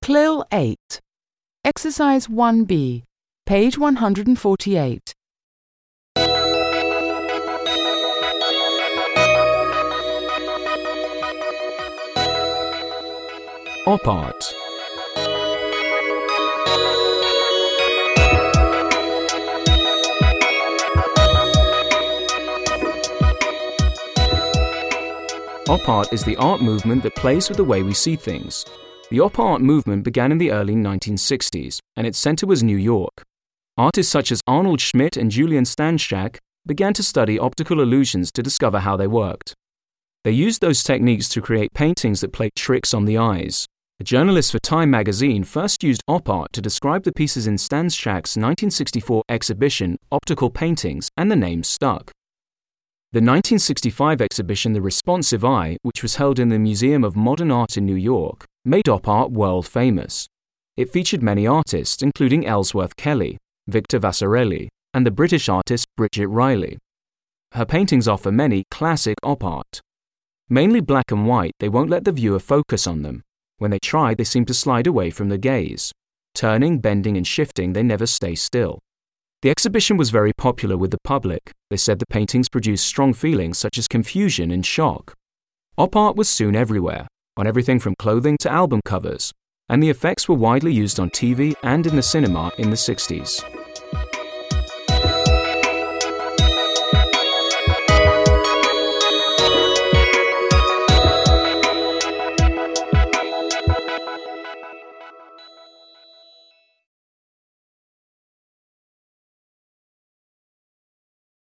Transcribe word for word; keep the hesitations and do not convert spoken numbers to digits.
C L I L eight. Exercise one B, page one hundred forty-eight. Op art. Op art is the art movement that plays with the way we see things. The op art movement began in the early nineteen sixties, and its center was New York. Artists such as Arnold Schmidt and Julian Stanchak began to study optical illusions to discover how they worked. They used those techniques to create paintings that played tricks on the eyes. A journalist for Time magazine first used op art to describe the pieces in Stanchak's nineteen sixty-four exhibition, Optical Paintings, and the name stuck. The nineteen sixty-five exhibition The Responsive Eye, which was held in the Museum of Modern Art in New York, made op art world famous. It featured many artists, including Ellsworth Kelly, Victor Vasarely, and the British artist Bridget Riley. Her paintings offer many classic op art. Mainly black and white, they won't let the viewer focus on them. When they try, they seem to slide away from the gaze. Turning, bending, and shifting, they never stay still. The exhibition was very popular with the public. They said the paintings produced strong feelings such as confusion and shock. Op art was soon everywhere, on everything from clothing to album covers, and the effects were widely used on T V and in the cinema in the sixties.